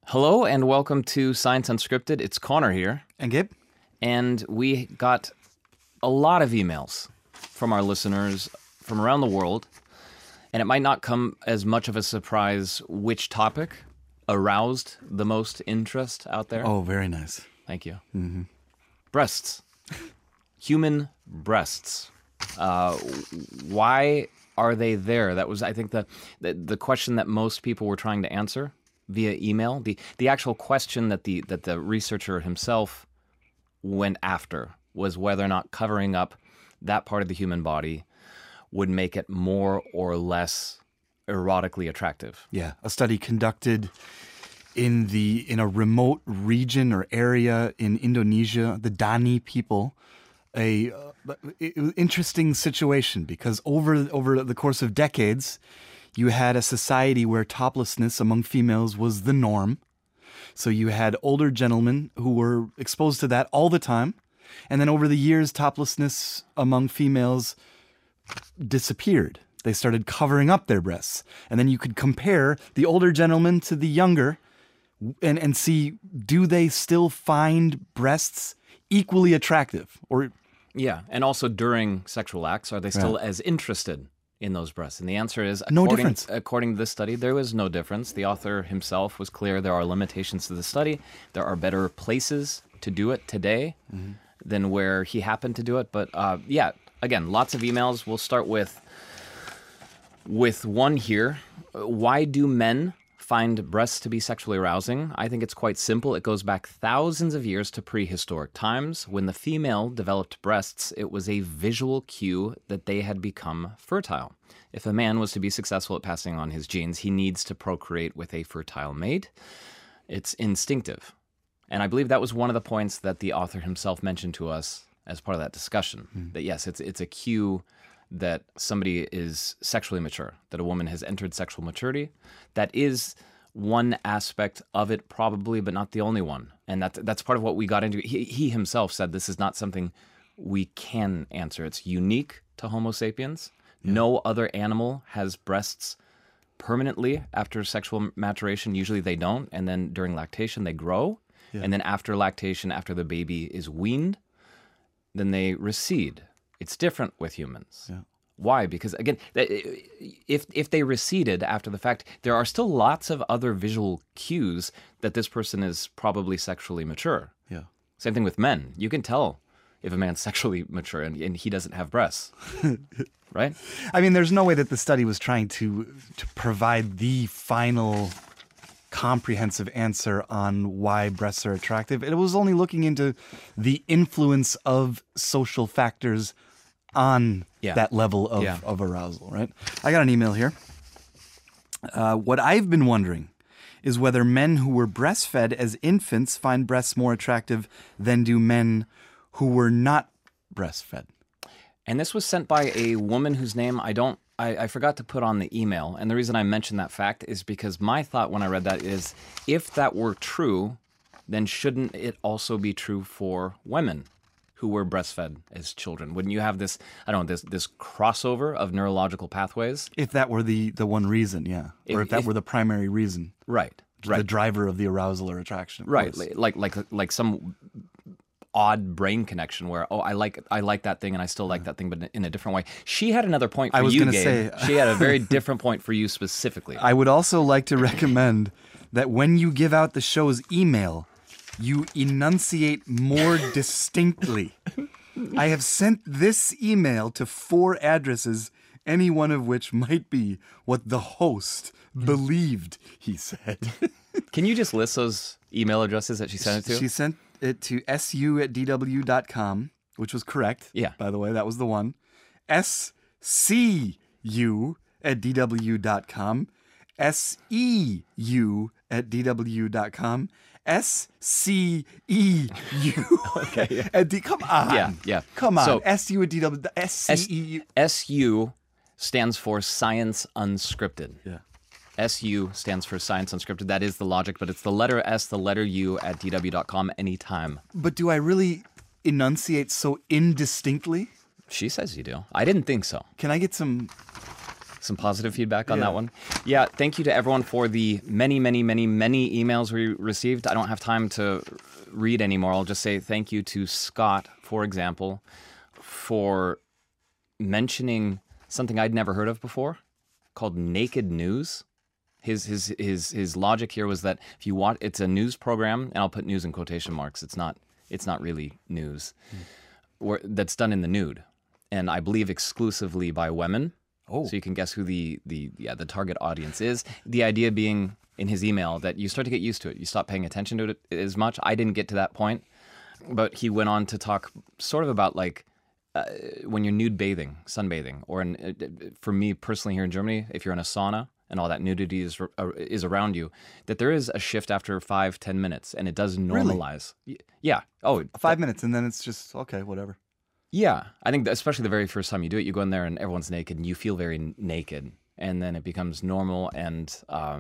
Hello and welcome to Science Unscripted. It's Connor here. And Gabe? And we got a lot of emails from our listeners from around the world. And it might not come as much of a surprise which topic aroused the most interest out there. Oh, very nice. Thank you. Mm-hmm. Breasts. Human breasts. Why are they there? That was, I think, the question that most people were trying to answer via email. The actual question that the researcher himself went after was whether or not covering up that part of the human body would make it more or less erotically attractive. Yeah, a study conducted in a remote region or area in Indonesia, the Dani people. Interesting situation because over the course of decades, you had a society where toplessness among females was the norm. So you had older gentlemen who were exposed to that all the time. And then over the years, toplessness among females disappeared. They started covering up their breasts. And then you could compare the older gentlemen to the younger and see, do they still find breasts equally attractive? Yeah, and also during sexual acts, are they still as interested in those breasts? And the answer is no difference. According to this study, there was no difference. The author himself was clear there are limitations to the study. There are better places to do it today than where he happened to do it. But again, lots of emails. We'll start with one here. Why do men find breasts to be sexually arousing? I think it's quite simple. It goes back thousands of years to prehistoric times. When the female developed breasts, it was a visual cue that they had become fertile. If a man was to be successful at passing on his genes, he needs to procreate with a fertile mate. It's instinctive. And I believe that was one of the points that the author himself mentioned to us as part of that discussion. That yes, it's a cue that somebody is sexually mature, that a woman has entered sexual maturity. That is one aspect of it probably, but not the only one. And that's part of what we got into. He himself said this is not something we can answer. It's unique to Homo sapiens. Yeah. No other animal has breasts permanently after sexual maturation. Usually they don't. And then during lactation, they grow. Yeah. And then after lactation, after the baby is weaned, then they recede. It's different with humans. Yeah. Why? Because, again, if they receded after the fact, there are still lots of other visual cues that this person is probably sexually mature. Yeah. Same thing with men. You can tell if a man's sexually mature and he doesn't have breasts, right? I mean, there's no way that the study was trying to provide the final comprehensive answer on why breasts are attractive. It was only looking into the influence of social factors on that level of arousal, right? I got an email here. What I've been wondering is whether men who were breastfed as infants find breasts more attractive than do men who were not breastfed. And this was sent by a woman whose name I forgot to put on the email. And the reason I mentioned that fact is because my thought when I read that is, if that were true, then shouldn't it also be true for women who were breastfed as children? Wouldn't you have this crossover of neurological pathways? If that were the one reason, yeah. Or if that were the primary reason. Right. The driver of the arousal or attraction. Right. Like some odd brain connection where, I like that thing and I still like that thing, but in a different way. She had another point for you, Gabe. She had a very different point for you specifically. I would also like to recommend that when you give out the show's email, you enunciate more distinctly. I have sent this email to 4 addresses, any one of which might be what the host believed he said. Can you just list those email addresses that she sent it to? She sent it to su@dw.com, which was correct. Yeah. By the way, that was the one. SCU@dw.com. SEU@dw.com. SCEU. Okay, yeah. Come on. Yeah. Come on. So, SU@dw. SCEU. SU stands for Science Unscripted. Yeah. SU stands for Science Unscripted. That is the logic, but it's the letter S, the letter U at dw.com anytime. But do I really enunciate so indistinctly? She says you do. I didn't think so. Can I get some some positive feedback on Yeah. that one. Yeah, thank you to everyone for the many emails we received. I don't have time to read anymore. I'll just say thank you to Scott, for example, for mentioning something I'd never heard of before called naked news. His logic here was that if you watch, it's a news program, and I'll put news in quotation marks. It's not really news. That's done in the nude, and I believe exclusively by women. Oh. So you can guess who the target audience is. The idea being in his email that you start to get used to it. You stop paying attention to it as much. I didn't get to that point, but he went on to talk sort of about like when you're nude bathing, sunbathing, or for me personally here in Germany, if you're in a sauna and all that nudity is around you, that there is a shift after 5-10 minutes, and it does normalize. Yeah. Oh, 5 minutes, and then it's just, okay, whatever. yeah. I think that especially the very first time you do it, you go in there and everyone's naked, and you feel very naked, and then it becomes normal and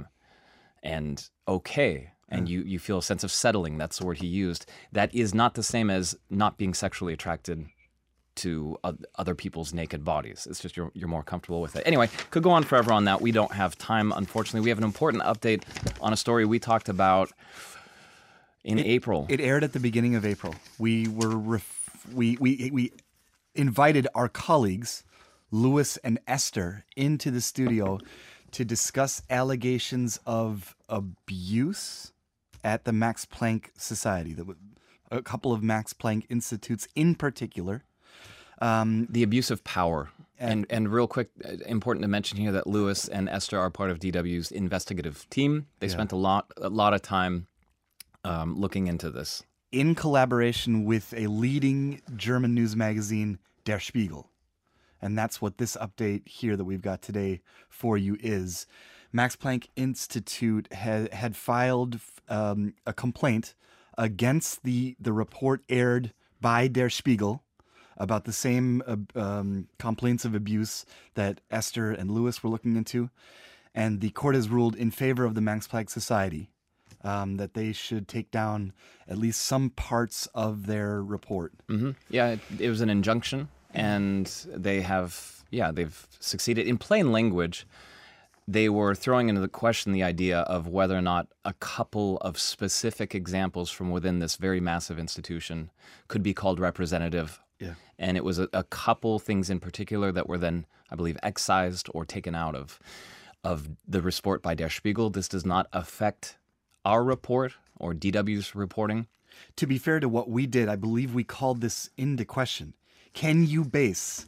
okay. And you feel a sense of settling. That's the word he used. That is not the same as not being sexually attracted to other people's naked bodies. It's just you're more comfortable with it. Anyway, could go on forever on that. We don't have time, unfortunately. We have an important update on a story we talked about in April. It aired at the beginning of April. We were we invited our colleagues, Louis and Esther, into the studio to discuss allegations of abuse at the Max Planck Society. A couple of Max Planck institutes in particular. The abuse of power. And real quick, important to mention here that Louis and Esther are part of DW's investigative team. They spent a lot of time looking into this. In collaboration with a leading German news magazine, Der Spiegel. And that's what this update here that we've got today for you is. Max Planck Institute had filed a complaint against the report aired by Der Spiegel about the same complaints of abuse that Esther and Louis were looking into. And the court has ruled in favor of the Max Planck Society that they should take down at least some parts of their report. Mm-hmm. Yeah, it was an injunction, and they've succeeded. In plain language, they were throwing into the question the idea of whether or not a couple of specific examples from within this very massive institution could be called representative. Yeah. And it was a couple things in particular that were then, I believe, excised or taken out of the report by Der Spiegel. This does not affect our report or DW's reporting. To be fair to what we did, I believe we called this into question. Can you base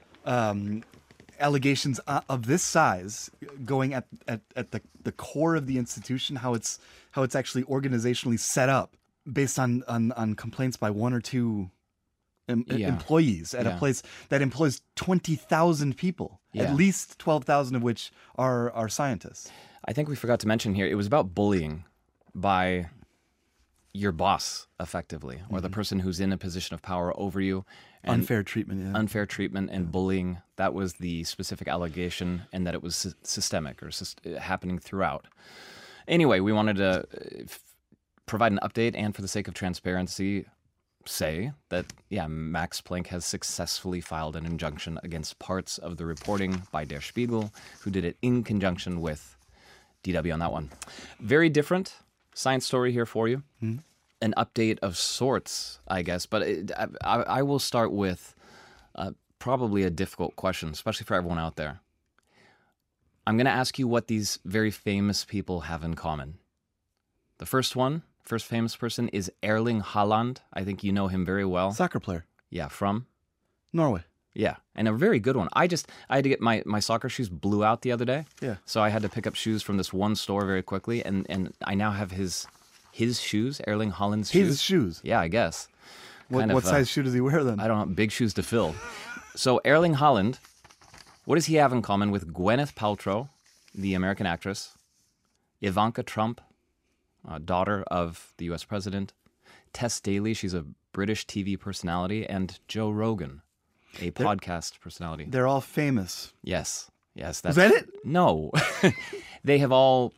allegations of this size going at the core of the institution, how it's actually organizationally set up, based on complaints by one or two employees at a place that employs 20,000 people, at least 12,000 of which are scientists? I think we forgot to mention here, it was about bullying by your boss, effectively, or the person who's in a position of power over you. And unfair treatment, yeah. Unfair treatment and bullying. That was the specific allegation, and that it was systemic or happening throughout. Anyway, we wanted to provide an update, and for the sake of transparency, say that, Max Planck has successfully filed an injunction against parts of the reporting by Der Spiegel, who did it in conjunction with DW on that one. Very different science story here for you. Mm-hmm. An update of sorts, I guess, but I will start with probably a difficult question, especially for everyone out there. I'm going to ask you what these very famous people have in common. The first famous person is Erling Haaland. I think you know him very well. Soccer player. Yeah, from? Norway. Yeah, and a very good one. I had to get my soccer shoes blew out the other day. Yeah. So I had to pick up shoes from this one store very quickly, and I now have his shoes, Erling Haaland's shoes. His shoes? Yeah, I guess. What size shoe does he wear then? I don't know, big shoes to fill. So Erling Haaland, what does he have in common with Gwyneth Paltrow, the American actress, Ivanka Trump, daughter of the U.S. president, Tess Daly, she's a British TV personality, and Joe Rogan, a podcast personality. They're all famous. Yes. That's, is that it? No. They have all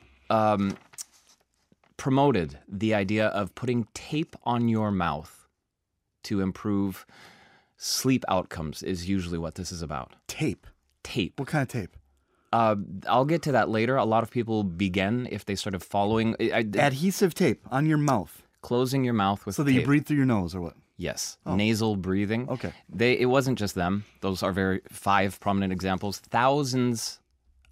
promoted the idea of putting tape on your mouth to improve sleep outcomes is usually what this is about. Tape? Tape. What kind of tape? I'll get to that later. A lot of people begin if they started following Adhesive tape on your mouth closing your mouth with so that you tape. breathe through your nose or what? Yes, nasal breathing. Okay. It wasn't just them. Those are 5 prominent examples. Thousands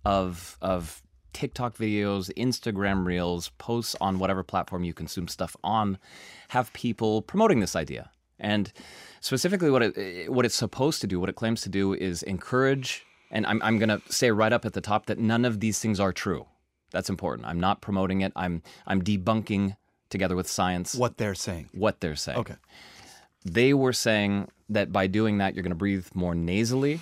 of TikTok videos, Instagram reels, posts on whatever platform you consume stuff on, have people promoting this idea. And specifically, what it's supposed to do, what it claims to do, is encourage. And I'm going to say right up at the top that none of these things are true. That's important. I'm not promoting it. I'm debunking together with science What they're saying. Okay. They were saying that by doing that, you're going to breathe more nasally,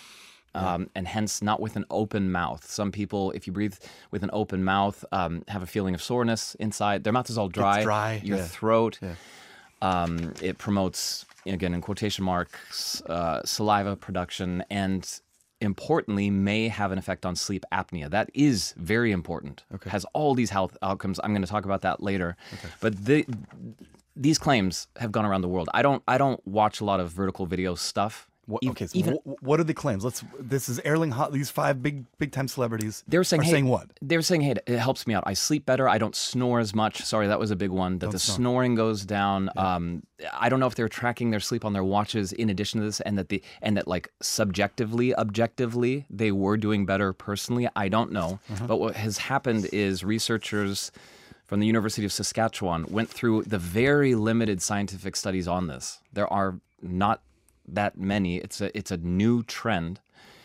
and hence not with an open mouth. Some people, if you breathe with an open mouth, have a feeling of soreness inside. Their mouth is all dry. It's dry. Your throat. Yeah. It promotes, again, in quotation marks, saliva production, and importantly, may have an effect on sleep apnea. That is very important. Okay. Has all these health outcomes. I'm going to talk about that later. Okay. But these claims have gone around the world. I don't watch a lot of vertical video stuff. What are the claims? This is Erling Haaland. These 5 big time celebrities. They were saying, saying what? They were saying, hey, it helps me out. I sleep better. I don't snore as much. Sorry, that was a big one. That snoring goes down. Yeah. I don't know if they're tracking their sleep on their watches in addition to this, and that like subjectively, objectively, they were doing better personally. I don't know. But what has happened is researchers from the University of Saskatchewan went through the very limited scientific studies on this. There are not that many. It's a new trend,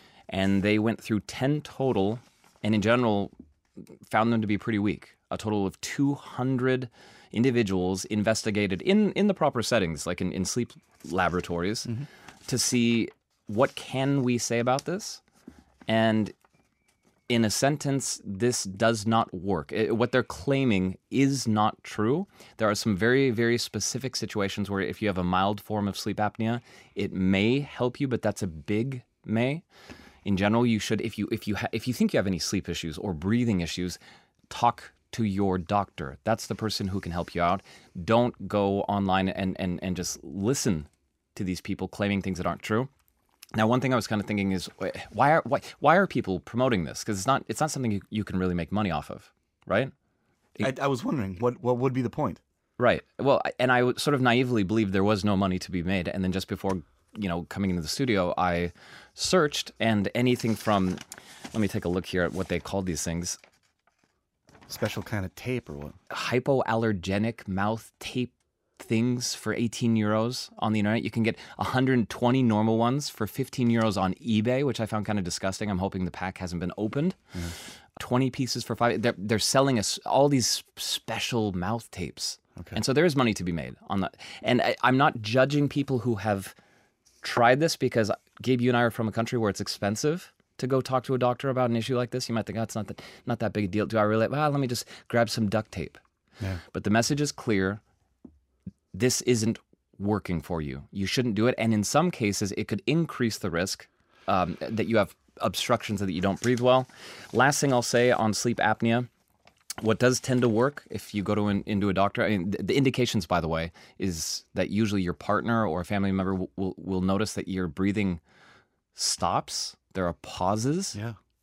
and they went through 10 total, and in general found them to be pretty weak. A total of 200 individuals investigated in the proper settings, like in sleep laboratories, to see what can we say about this. And in a sentence, this does not work. What they're claiming is not true. There are some very, very specific situations where if you have a mild form of sleep apnea, it may help you, but that's a big may. In general, you should, if you think you have any sleep issues or breathing issues, talk to your doctor. That's the person who can help you out. Don't go online and just listen to these people claiming things that aren't true. Now, one thing I was kind of thinking is, why are people promoting this? Because it's not something you can really make money off of, right? I was wondering what would be the point, right? Well, and I sort of naively believed there was no money to be made, and then just before coming into the studio, I searched, and anything from, let me take a look here at what they called these things. Special kind of tape or what? Hypoallergenic mouth tape things for 18 euros on the internet. You can get 120 normal ones for 15 euros on eBay, which I found kind of disgusting. I'm hoping the pack hasn't been opened. 20 pieces for $5. They're selling us all these special mouth tapes. Okay. And so there is money to be made on that. And I'm not judging people who have tried this, because Gabe, you and I are from a country where it's expensive to go talk to a doctor about an issue like this. You might think, it's not that big a deal. Do I really? Well, let me just grab some duct tape. Yeah. But the message is clear. This isn't working for you. You shouldn't do it. And in some cases, it could increase the risk that you have obstructions, that you don't breathe well. Last thing I'll say on sleep apnea, what does tend to work if you go into a doctor, the indications, by the way, is that usually your partner or a family member will notice that your breathing stops. There are pauses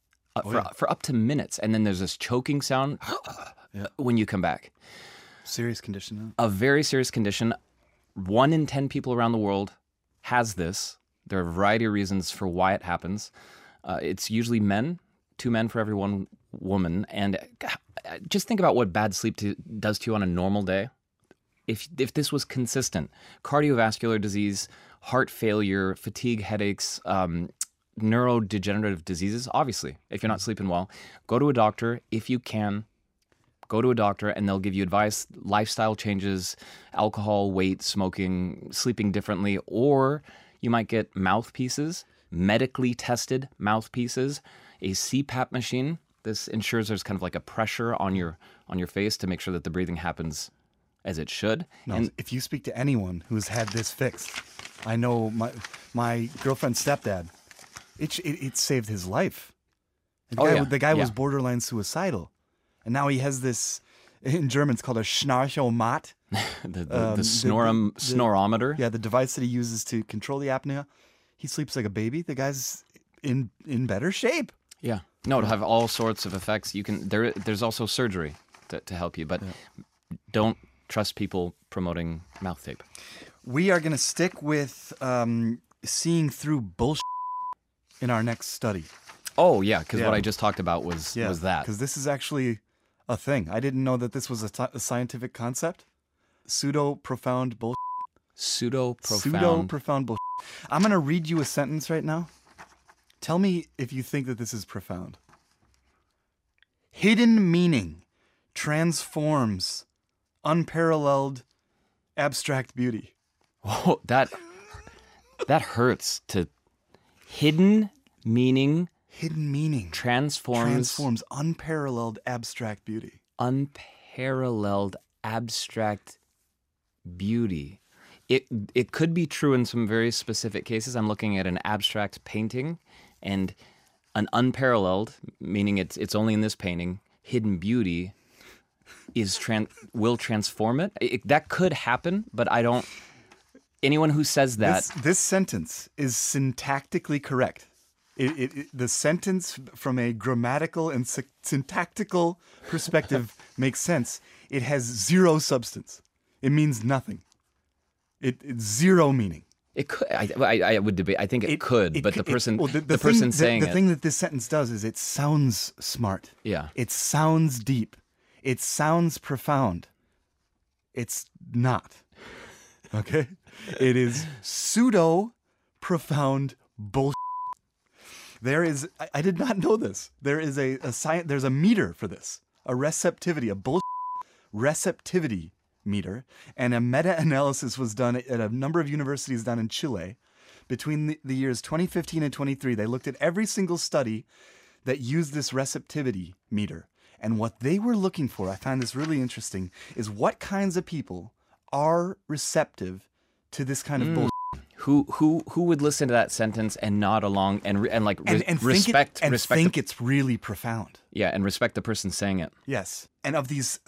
for up to minutes. And then there's this choking sound when you come back. Serious condition, huh? A very serious condition. 1 in 10 people around the world has this. There are a variety of reasons for why it happens. It's usually men, 2 men for every 1 woman. And just think about what bad sleep does to you on a normal day. If this was consistent, cardiovascular disease, heart failure, fatigue, headaches, neurodegenerative diseases, obviously, if you're not sleeping well, go to a doctor if you can. Go to a doctor and they'll give you advice, lifestyle changes, alcohol, weight, smoking, sleeping differently, or you might get mouthpieces, medically tested mouthpieces, a CPAP machine. This ensures there's kind of like a pressure on your face to make sure that the breathing happens as it should. No, and if you speak to anyone who's had this fixed, I know my girlfriend's stepdad, it saved his life. The guy was borderline suicidal. And now he has this, in German it's called a Schnarchomat. the snorometer. Yeah, the device that he uses to control the apnea. He sleeps like a baby. The guy's in better shape. Yeah. No, it'll have all sorts of effects. There's also surgery to help you, but don't trust people promoting mouth tape. We are going to stick with seeing through bullshit in our next study. Oh, yeah, because what I just talked about was that. Because this is actually a thing. I didn't know that this was a scientific concept. Pseudo-profound bullshit. Pseudo-profound bullshit. I'm going to read you a sentence right now. Tell me if you think that this is profound. Hidden meaning transforms unparalleled abstract beauty. Oh, that hurts. Hidden meaning transforms unparalleled abstract beauty. Unparalleled abstract beauty. It could be true in some very specific cases. I'm looking at an abstract painting, and an unparalleled, meaning it's only in this painting, hidden beauty will transform it. That could happen, but I don't. Anyone who says that this sentence is syntactically correct. The sentence from a grammatical and syntactical perspective makes sense. It has zero substance. It means nothing. It's zero meaning. It could. I would debate. I think it could, but the person saying the thing that this sentence does is it sounds smart. Yeah. It sounds deep. It sounds profound. It's not. Okay? It is pseudo profound bullshit. There is, I did not know this. There is there's a meter for this, a receptivity, a bullshit receptivity meter, and a meta-analysis was done at a number of universities down in Chile between the years 2015 and 23. They looked at every single study that used this receptivity meter, and what they were looking for, I find this really interesting, is what kinds of people are receptive to this kind of bullshit. Who would listen to that sentence and nod along and respect think it's really profound. Yeah, and respect the person saying it. Yes. And of these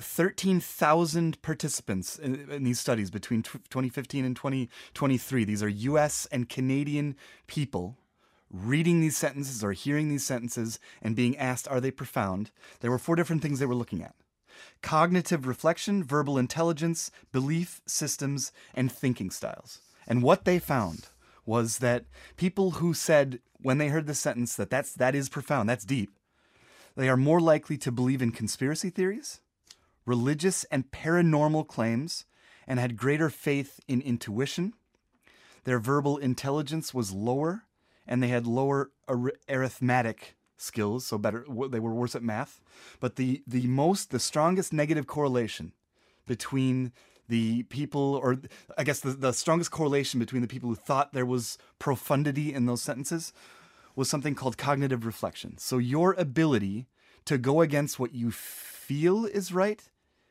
13,000 participants in these studies between 2015 and 2023, these are US and Canadian people reading these sentences or hearing these sentences and being asked, are they profound? There were 4 different things they were looking at: cognitive reflection, verbal intelligence, belief systems, and thinking styles. And what they found was that people who said, when they heard this sentence, that is profound, that's deep, they are more likely to believe in conspiracy theories, religious and paranormal claims, and had greater faith in intuition. Their verbal intelligence was lower, and they had lower arithmetic skills, so they were worse at math. But the strongest negative correlation between the people, or I guess the strongest correlation between the people who thought there was profundity in those sentences was something called cognitive reflection. So your ability to go against what you feel is right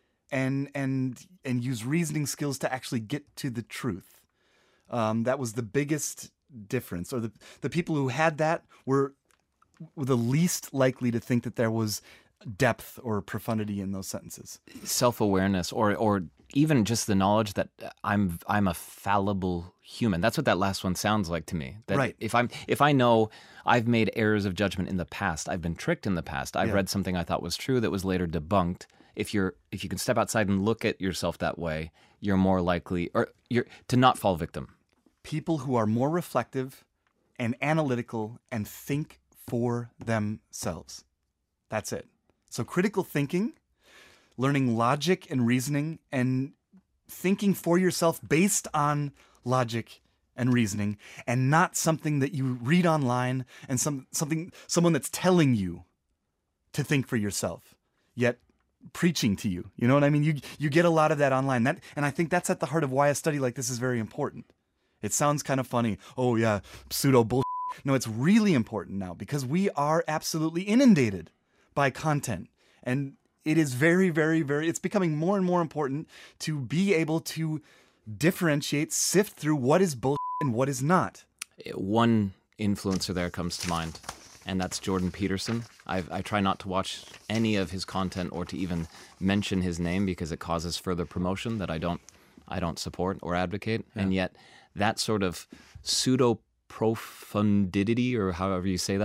and use reasoning skills to actually get to the truth. That was the biggest difference. Or the people who had that were the least likely to think that there was depth or profundity in those sentences. Self-awareness, or even just the knowledge that I'm a fallible human. That's what that last one sounds like to me. That right. If I know I've made errors of judgment in the past, I've been tricked in the past, I've read something I thought was true that was later debunked. If you can step outside and look at yourself that way, you're more likely to not fall victim. People who are more reflective and analytical and think for themselves. That's it. So critical thinking, learning logic and reasoning, and thinking for yourself based on logic and reasoning, and not something that you read online and someone that's telling you to think for yourself, yet preaching to you. You know what I mean? You get a lot of that online. And I think that's at the heart of why a study like this is very important. It sounds kind of funny. Oh yeah, pseudo bullshit. No, it's really important now because we are absolutely inundated by content. And it is very, very, very, it's becoming more and more important to be able to differentiate, sift through what is bullshit and what is not. One influencer there comes to mind, and that's Jordan Peterson. I try not to watch any of his content or to even mention his name because it causes further promotion that I don't support or advocate. Yeah. And yet that sort of pseudo profundity, or however you say that,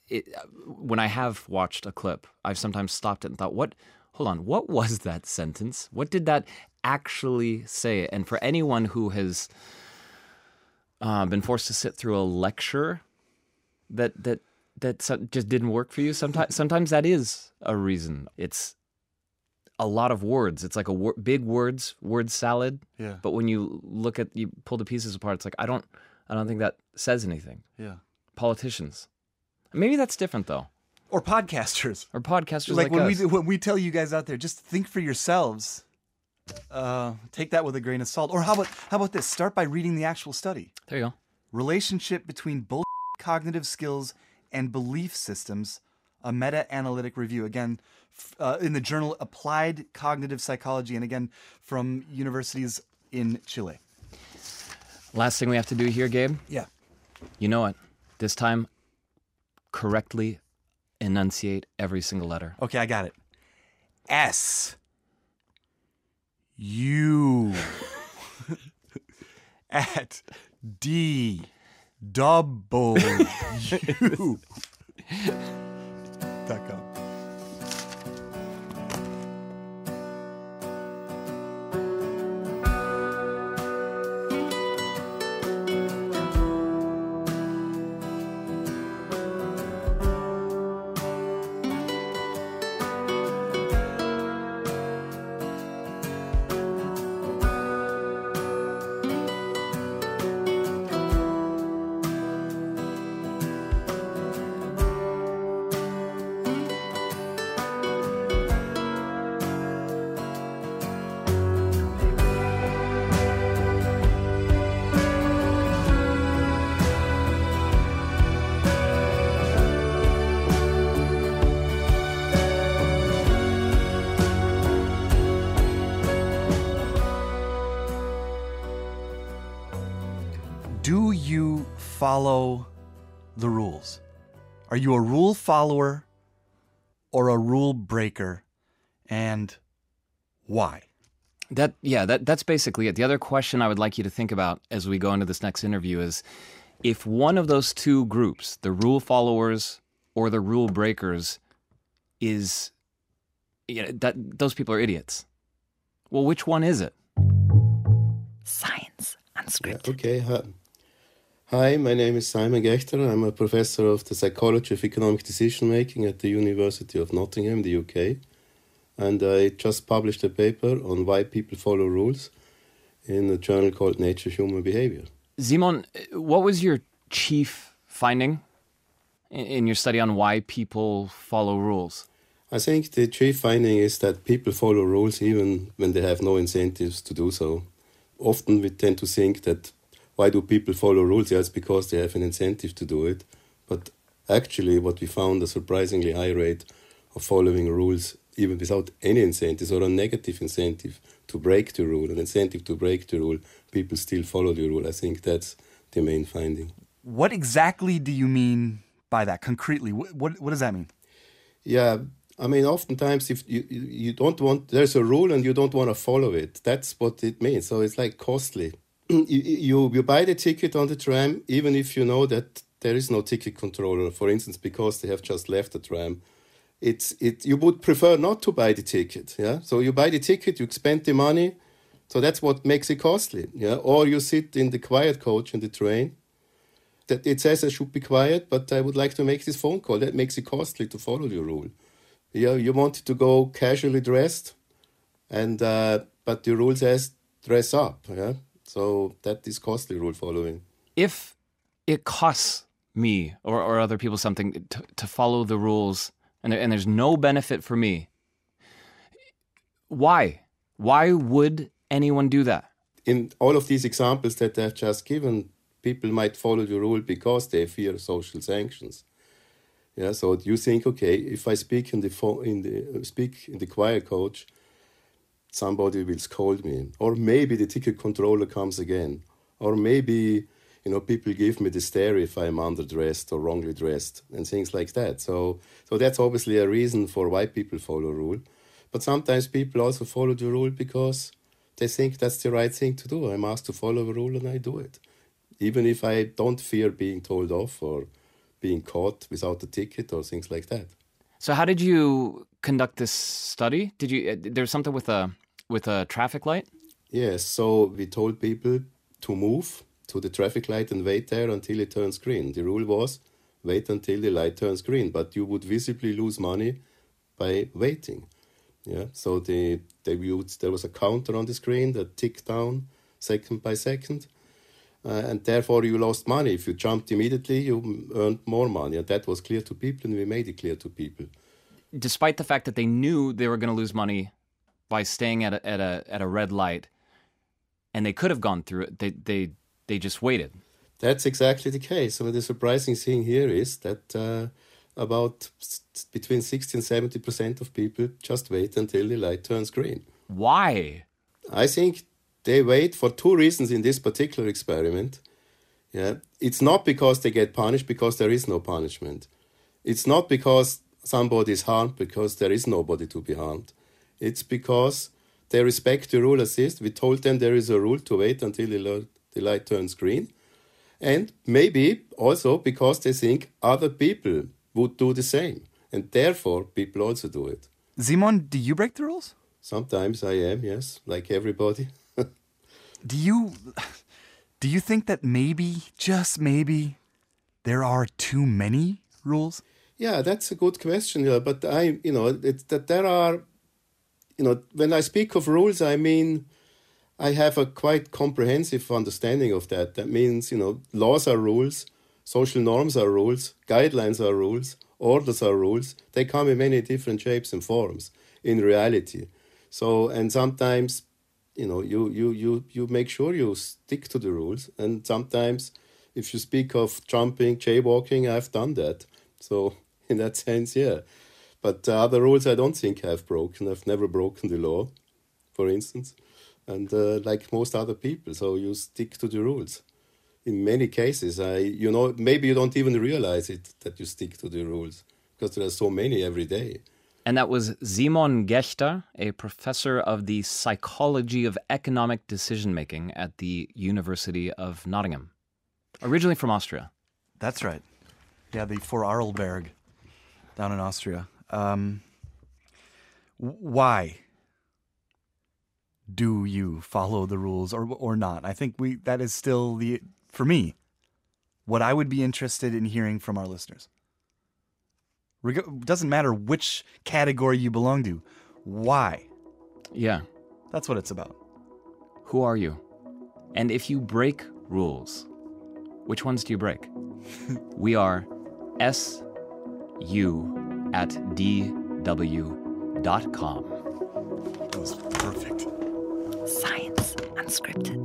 when I have watched a clip, I've sometimes stopped it and thought, hold on, what was that sentence? What did that actually say? And for anyone who has been forced to sit through a lecture that just didn't work for you, sometimes that is a reason. It's a lot of words. It's like big word salad. Yeah. But when you pull the pieces apart, it's like, I don't think that says anything. Yeah. Politicians. Maybe that's different though. Or podcasters. Or podcasters like like when us. when we tell you guys out there, just think for yourselves. Take that with a grain of salt. Or how about this? Start by reading the actual study. There you go. Relationship between cognitive skills and belief systems, a meta-analytic review. Again, in the journal Applied Cognitive Psychology, and again, from universities in Chile. Last thing we have to do here, Gabe. Yeah. You know it. This time, correctly enunciate every single letter. Okay, I got it. S. U. At. D. Double. U. .com. Do you follow the rules? Are you a rule follower or a rule breaker, and why? That's basically it. The other question I would like you to think about as we go into this next interview is, if one of those two groups, the rule followers or the rule breakers, is, that those people are idiots. Well, which one is it? Science Unscripted. Okay. Hi, my name is Simon Gechter. I'm a professor of the psychology of economic decision making at the University of Nottingham, the UK. And I just published a paper on why people follow rules in a journal called Nature Human Behavior. Simon, what was your chief finding in your study on why people follow rules? I think the chief finding is that people follow rules even when they have no incentives to do so. Often we tend to think that why do people follow rules? Yeah, it's because they have an incentive to do it. But actually what we found, a surprisingly high rate of following rules even without any incentives or a negative incentive to break the rule, an incentive to break the rule, people still follow the rule. I think that's the main finding. What exactly do you mean by that concretely? What does that mean? Yeah, I mean, oftentimes if you don't want, there's a rule and you don't want to follow it. That's what it means. So it's like costly. You buy the ticket on the tram, even if you know that there is no ticket controller, for instance, because they have just left the tram. You would prefer not to buy the ticket, yeah? So you buy the ticket, you spend the money, so that's what makes it costly, yeah? Or you sit in the quiet coach in the train, that it says I should be quiet, but I would like to make this phone call. That makes it costly to follow the rule. Yeah, you want to go casually dressed, and but the rule says dress up, yeah? So that is costly rule following. If it costs me or other people something to follow the rules, and there's no benefit for me, why? Why would anyone do that? In all of these examples that I've just given, people might follow the rule because they fear social sanctions. Yeah, so you think, okay, if I speak in the quiet coach, somebody will scold me, or maybe the ticket controller comes again, or maybe people give me the stare if I'm underdressed or wrongly dressed, and things like that. So that's obviously a reason for why people follow rule. But sometimes people also follow the rule because they think that's the right thing to do. I'm asked to follow a rule and I do it, even if I don't fear being told off or being caught without a ticket or things like that. So how did you conduct this study? Did you there's something with a traffic light? Yes, so we told people to move to the traffic light and wait there until it turns green. The rule was wait until the light turns green, but you would visibly lose money by waiting. Yeah, so there was a counter on the screen that ticked down second by second, and therefore you lost money. If you jumped immediately, you earned more money, and that was clear to people, and we made it clear to people. Despite the fact that they knew they were going to lose money by staying at a red light, and they could have gone through it, they just waited. That's exactly the case. So the surprising thing here is that about between 60 and 70% of people just wait until the light turns green. Why? I think they wait for two reasons in this particular experiment. Yeah, it's not because they get punished, because there is no punishment. It's not because somebody is harmed, because there is nobody to be harmed. It's because they respect the rule as is. We told them there is a rule to wait until the light turns green. And maybe also because they think other people would do the same. And therefore, people also do it. Simon, do you break the rules? Sometimes I am, yes, like everybody. Do you think that maybe, just maybe, there are too many rules? Yeah, that's a good question. Yeah, but there are, when I speak of rules, I mean, I have a quite comprehensive understanding of that. That means, laws are rules, social norms are rules, guidelines are rules, orders are rules. They come in many different shapes and forms in reality. So, and sometimes, you make sure you stick to the rules. And sometimes, if you speak of jumping, jaywalking, I've done that. So, in that sense, yeah. But other rules I don't think I've broken. I've never broken the law, for instance. And like most other people, so you stick to the rules. In many cases, maybe you don't even realize it, that you stick to the rules, because there are so many every day. And that was Simon Gechter, a professor of the psychology of economic decision-making at the University of Nottingham, originally from Austria. That's right. Yeah, the Vorarlberg down in Austria. Why do you follow the rules or not? I think that is still for me, what I would be interested in hearing from our listeners. It doesn't matter which category you belong to. Why? Yeah. That's what it's about. Who are you? And if you break rules, which ones do you break? We are su@dw.com. That was perfect. Science Unscripted.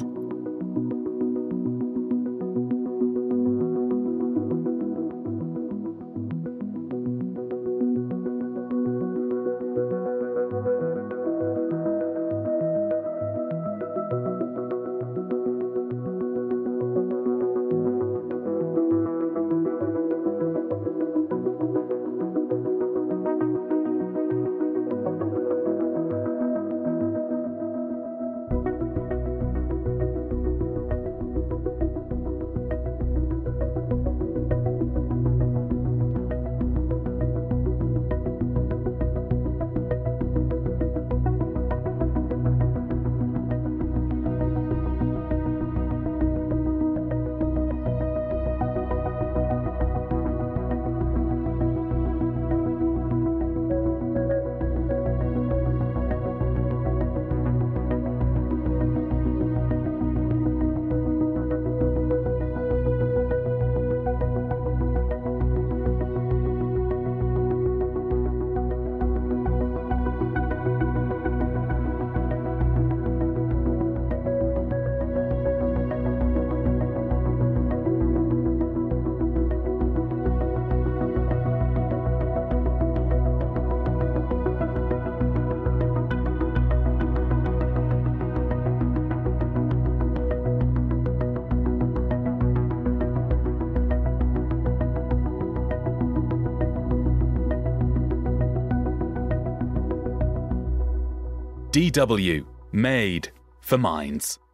DW, made for minds.